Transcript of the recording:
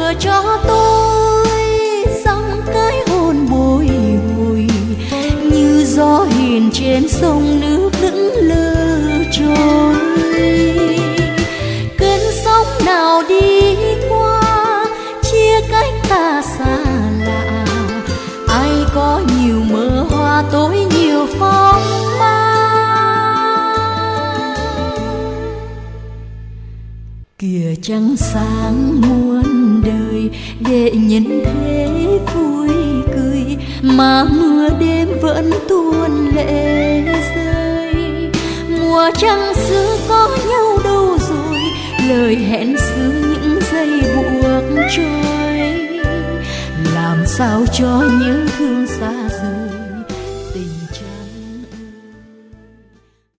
vừa cho tôi dòng cái hôn bồi hồi, như gió hiền trên sông nước lững lờ trôi. Cơn sóng nào đi qua chia cách ta xa lạ, ai có nhiều mơ hoa tối nhiều phong ba. Kìa trăng sáng muôn đời để nhìn thế vui cười, mà mưa đêm vẫn tuôn lệ rơi. Mùa trăng xưa có nhau đâu rồi, lời hẹn xưa những giây buộc trôi. Làm sao cho nhớ thương xa